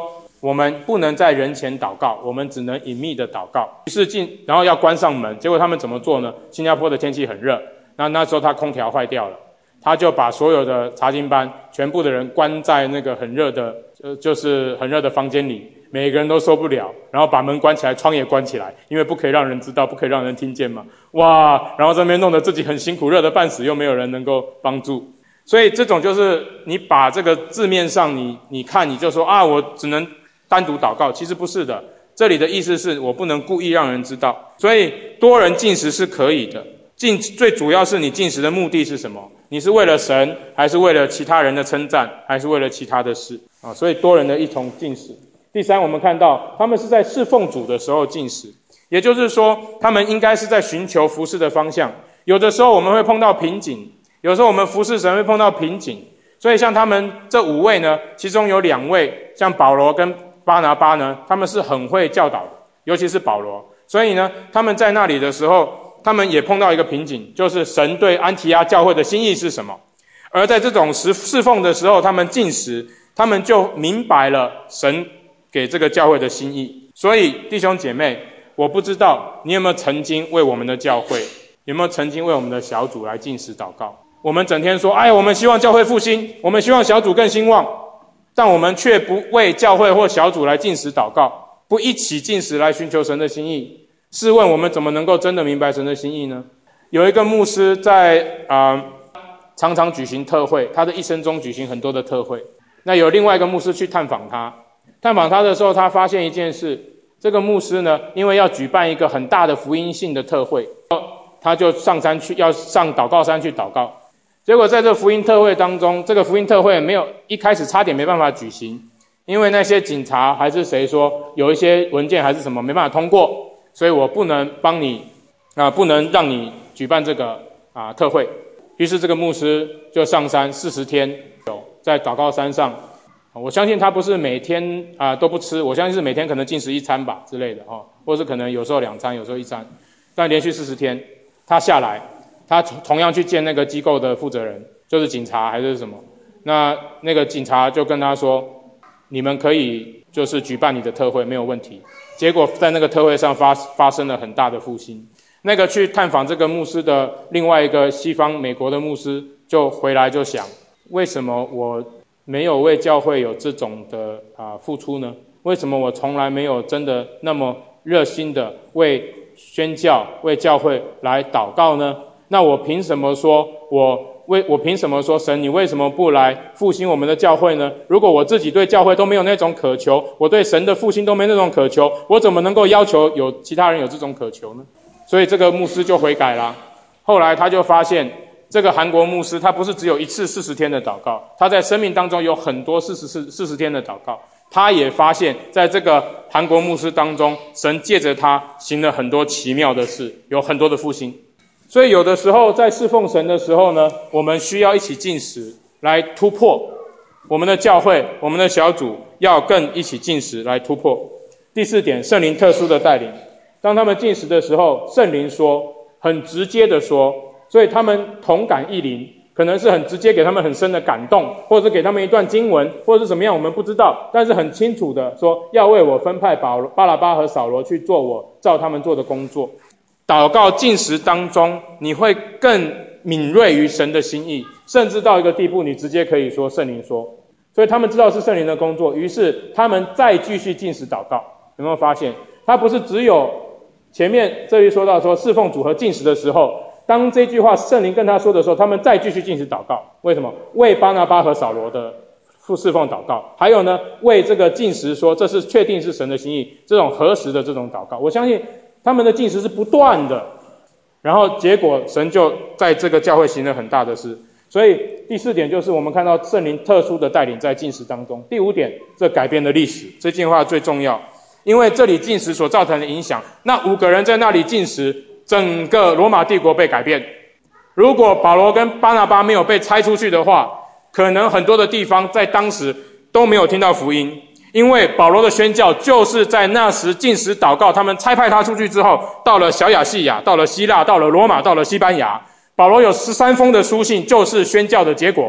S1: 我们不能在人前祷告，我们只能隐秘的祷告。于是然后要关上门，结果他们怎么做呢？新加坡的天气很热，那时候他空调坏掉了，他就把所有的查经班全部的人关在那个很热的就是很热的房间里，每个人都受不了，然后把门关起来，窗也关起来，因为不可以让人知道，不可以让人听见嘛。哇，然后这边弄得自己很辛苦，热得半死，又没有人能够帮助。所以这种就是你把这个字面上你看你就说啊，我只能单独祷告，其实不是的。这里的意思是我不能故意让人知道，所以多人禁食是可以的。最主要是你禁食的目的是什么？你是为了神，还是为了其他人的称赞，还是为了其他的事啊？所以多人的一同禁食。第三，我们看到他们是在侍奉主的时候禁食，也就是说他们应该是在寻求服事的方向。有的时候我们会碰到瓶颈，有时候我们服事神会碰到瓶颈，所以像他们这5位呢，其中有2位像保罗跟巴拿巴呢，他们是很会教导的，尤其是保罗。所以呢，他们在那里的时候，他们也碰到一个瓶颈，就是神对安提阿教会的心意是什么。而在这种侍奉的时候，他们禁食，他们就明白了神给这个教会的心意。所以弟兄姐妹，我不知道你有没有曾经为我们的教会，有没有曾经为我们的小组来禁食祷告。我们整天说，哎，我们希望教会复兴，我们希望小组更兴旺，但我们却不为教会或小组来禁食祷告，不一起禁食来寻求神的心意。试问我们怎么能够真的明白神的心意呢？有一个牧师在常常举行特会，他的一生中举行很多的特会。那有另外一个牧师去探访他的时候，他发现一件事，这个牧师呢，因为要举办一个很大的福音性的特会，他就上山去，要上祷告山去祷告。结果在这福音特会当中，这个福音特会一开始差点没办法举行，因为那些警察还是谁说有一些文件还是什么没办法通过，所以我不能帮你不能让你举办这个特会。于是这个牧师就上山40天在祷告山上，我相信他不是每天都不吃，我相信是每天可能禁食1餐吧之类的或是可能有时候2餐，有时候1餐，但连续40天他下来，他同样去见那个机构的负责人，就是警察还是什么，那个警察就跟他说，你们可以就是举办你的特会没有问题。结果在那个特会上发生了很大的复兴。那个去探访这个牧师的另外一个西方美国的牧师就回来就想，为什么我没有为教会有这种的付出呢？为什么我从来没有真的那么热心的为宣教为教会来祷告呢？那我凭什么说我凭什么说神你为什么不来复兴我们的教会呢？如果我自己对教会都没有那种渴求，我对神的复兴都没那种渴求，我怎么能够要求有其他人有这种渴求呢？所以这个牧师就悔改了。后来他就发现这个韩国牧师他不是只有一次40天的祷告，他在生命当中有很多40天的祷告。他也发现在这个韩国牧师当中，神借着他行了很多奇妙的事，有很多的复兴。所以有的时候在侍奉神的时候呢，我们需要一起禁食来突破我们的教会，我们的小组要更一起禁食来突破。第4点，圣灵特殊的带领。当他们禁食的时候，圣灵说，很直接的说，所以他们同感一灵，可能是很直接给他们很深的感动，或者是给他们一段经文，或者是怎么样我们不知道，但是很清楚的说，要为我分派巴拿巴和扫罗去做我照他们做的工作。祷告禁食当中，你会更敏锐于神的心意，甚至到一个地步你直接可以说圣灵说。所以他们知道是圣灵的工作，于是他们再继续禁食祷告。有没有发现他不是只有前面这里说到说侍奉主和禁食的时候，当这句话圣灵跟他说的时候，他们再继续禁食祷告。为什么？为巴拿巴和扫罗的侍奉祷告，还有呢，为这个禁食说这是确定是神的心意，这种核实的这种祷告。我相信他们的禁食是不断的，然后结果神就在这个教会行了很大的事。所以第4点就是我们看到圣灵特殊的带领在禁食当中。第5点，这改变了历史，这句话最重要，因为这里禁食所造成的影响，那5个人在那里禁食，整个罗马帝国被改变。如果保罗跟巴拿巴没有被拆出去的话，可能很多的地方在当时都没有听到福音，因为保罗的宣教就是在那时禁食祷告，他们差派他出去之后，到了小亚细亚，到了希腊，到了罗马，到了西班牙，保罗有13封的书信，就是宣教的结果。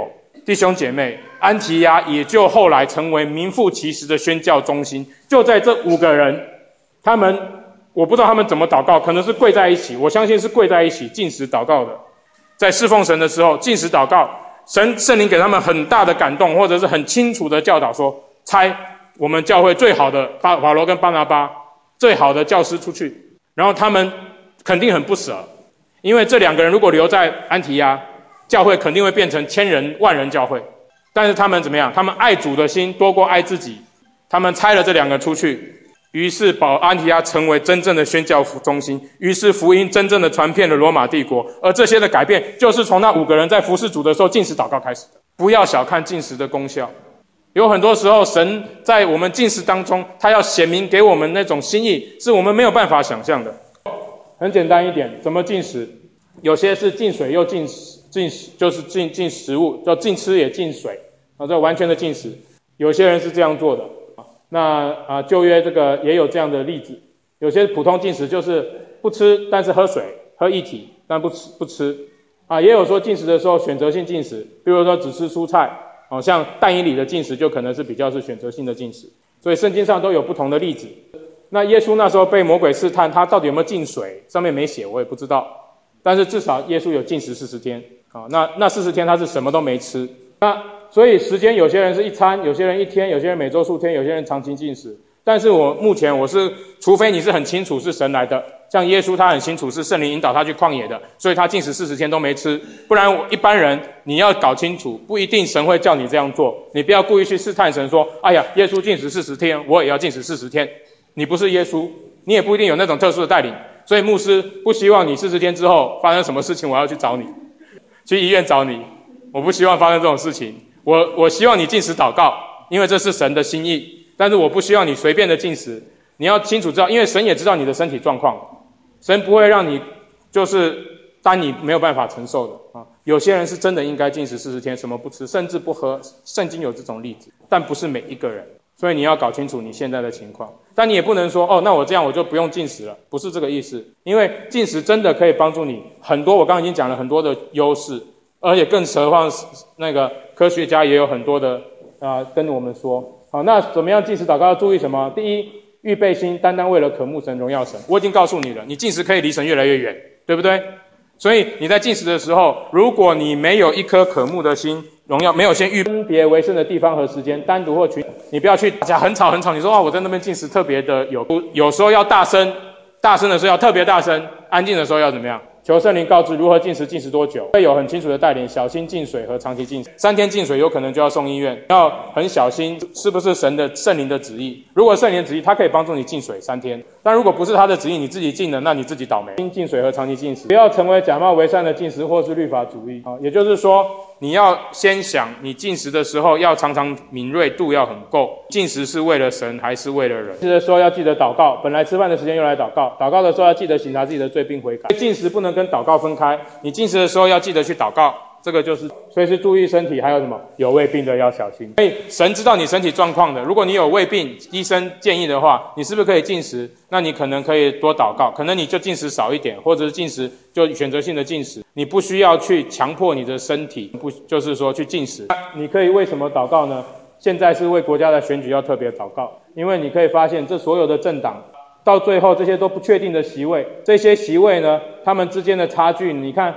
S1: 弟兄姐妹，安提亚也就后来成为名副其实的宣教中心。就在这5个人，我不知道他们怎么祷告，可能是跪在一起，我相信是跪在一起禁食祷告的。在侍奉神的时候禁食祷告，圣灵给他们很大的感动，或者是很清楚的教导说，差我们教会最好的保罗跟巴拿巴最好的教师出去。然后他们肯定很不舍，因为这2个人如果留在安提阿，教会肯定会变成1000人万人教会。但是他们怎么样？他们爱主的心多过爱自己，他们差了这2个出去，于是安提阿成为真正的宣教中心，于是福音真正的传遍了罗马帝国。而这些的改变就是从那5个人在服侍主的时候禁食祷告开始的。不要小看禁食的功效，有很多时候神在我们禁食当中，他要显明给我们那种心意，是我们没有办法想象的。很简单一点，怎么禁食？有些是禁水又禁就是禁食物，叫禁吃也禁水，这完全的禁食。有些人是这样做的，那旧约这个也有这样的例子。有些普通禁食就是不吃，但是喝水，喝液体，但不吃。也有说禁食的时候选择性禁食，比如说只吃蔬菜，像但以理的禁食就可能是比较是选择性的禁食。所以圣经上都有不同的例子。那耶稣那时候被魔鬼试探，他到底有没有禁水？上面没写，我也不知道。但是至少耶稣有禁食40天，那40天他是什么都没吃。那所以时间有些人是1餐，有些人1天，有些人每周数天，有些人长期禁食。但是目前我是，除非你是很清楚是神来的，像耶稣他很清楚是圣灵引导他去旷野的，所以他禁食40天都没吃。不然一般人你要搞清楚，不一定神会叫你这样做。你不要故意去试探神说，哎呀，耶稣禁食40天，我也要禁食40天。你不是耶稣，你也不一定有那种特殊的带领。所以牧师不希望你40天之后发生什么事情我要去找你，去医院找你，我不希望发生这种事情。我希望你禁食祷告，因为这是神的心意。但是我不希望你随便的禁食，你要清楚知道，因为神也知道你的身体状况，神不会让你就是当你没有办法承受的有些人是真的应该禁食40天，什么不吃，甚至不喝，圣经有这种例子，但不是每一个人。所以你要搞清楚你现在的情况，但你也不能说那我这样我就不用禁食了，不是这个意思。因为禁食真的可以帮助你很多，我刚刚已经讲了很多的优势，而且更何况那个科学家也有很多的跟我们说。好，那怎么样禁食祷告要注意什么？第一，预备心单单为了渴慕神荣耀神。我已经告诉你了，你禁食可以离神越来越远，对不对？所以你在禁食的时候，如果你没有一颗渴慕的心荣耀，没有先预分别为圣的地方和时间，单独或群，你不要去大家很吵，你说我在那边禁食特别的有时候要大声的时候要特别大声，安静的时候要怎么样？求圣灵告知如何禁食多久，会有很清楚的带领，小心禁水和长期禁食。3天禁水有可能就要送医院，要很小心是不是圣灵的旨意。如果圣灵的旨意，他可以帮助你禁水3天，但如果不是他的旨意，你自己禁了，那你自己倒霉。禁水和长期禁食，不要成为假冒为善的禁食或是律法主义。也就是说，你要先想，你禁食的时候要常常敏锐度要很够，禁食是为了神还是为了人？禁食的时候要记得祷告，本来吃饭的时间用来祷告，祷告的时候要记得省察自己的罪并悔改。禁食不能跟祷告分开，你禁食的时候要记得去祷告，这个就是随时注意身体。还有什么？有胃病的要小心。所以神知道你身体状况的，如果你有胃病，医生建议的话，你是不是可以禁食？那你可能可以多祷告，可能你就禁食少一点，或者是禁食就选择性的禁食，你不需要去强迫你的身体，不就是说去禁食。你可以为什么祷告呢？现在是为国家的选举要特别祷告，因为你可以发现这所有的政党到最后这些都不确定的席位，这些席位呢，他们之间的差距，你看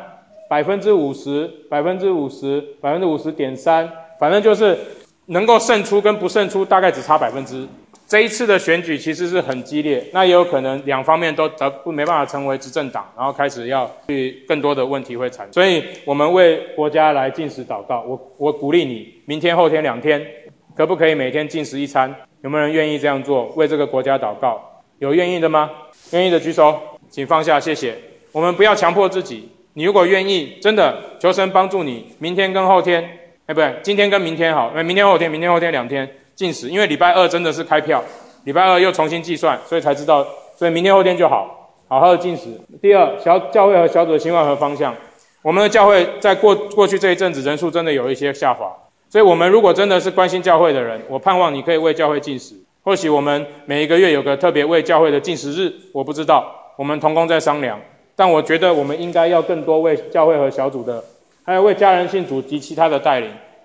S1: 50%、50.3%，反正就是能够胜出跟不胜出大概只差%。这一次的选举其实是很激烈，那也有可能两方面都没办法成为执政党，然后开始要去更多的问题会产生。所以我们为国家来禁食祷告，我鼓励你，明天后天2天，可不可以每天禁食1餐？有没有人愿意这样做，为这个国家祷告？有愿意的吗？愿意的举手，请放下，谢谢。我们不要强迫自己，你如果愿意，真的求神帮助你，明天跟后天，不对，今天跟明天好，明天后天2天禁食，因为礼拜2真的是开票，礼拜2又重新计算，所以才知道，所以明天后天就好好的禁食。第二，教会和小组的情况和方向，我们的教会在过去这一阵子人数真的有一些下滑，所以我们如果真的是关心教会的人，我盼望你可以为教会禁食。或许我们每一个月有个特别为教会的禁食日，我不知道，我们同工在商量，但我觉得我们应该要更多为教会和小组的，还有为家人信主及其他的带领，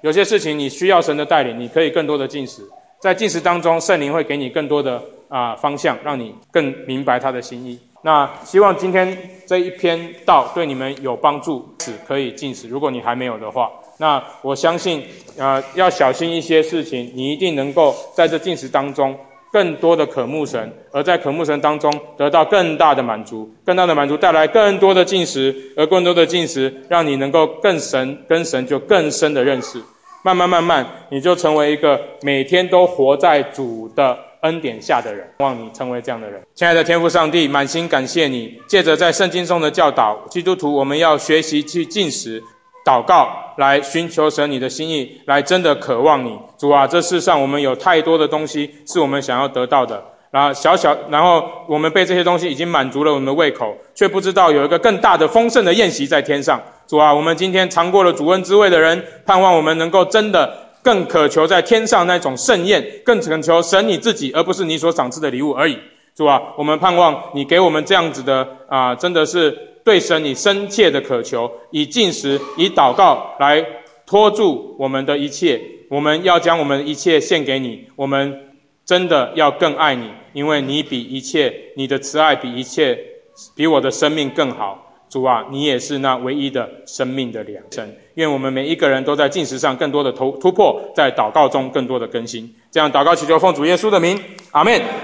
S1: 有些事情你需要神的带领，你可以更多的禁食，在禁食当中，圣灵会给你更多的方向，让你更明白他的心意。那希望今天这一篇道对你们有帮助，可以禁食。如果你还没有的话，那我相信要小心一些事情，你一定能够在这禁食当中更多的渴慕神，而在渴慕神当中得到更大的满足，更大的满足带来更多的禁食，而更多的禁食让你能够跟神就更深的认识。慢慢你就成为一个每天都活在主的恩典下的人，望你成为这样的人。亲爱的天父上帝，满心感谢你，借着在圣经中的教导，基督徒我们要学习去禁食祷告，来寻求神你的心意，来真的渴望你。主啊，这世上我们有太多的东西是我们想要得到的，然后我们被这些东西已经满足了我们的胃口，却不知道有一个更大的丰盛的宴席在天上。主啊，我们今天尝过了主恩之味的人，盼望我们能够真的更渴求在天上那种盛宴，更渴求神你自己，而不是你所赏赐的礼物而已。主啊，我们盼望你给我们这样子的真的是对神你深切的渴求，以禁食以祷告来托住我们的一切，我们要将我们的一切献给你，我们真的要更爱你，因为你比一切，你的慈爱比一切，比我的生命更好。主啊，你也是那唯一的生命的良神。愿我们每一个人都在禁食上更多的突破，在祷告中更多的更新。这样祷告祈求奉主耶稣的名，阿们。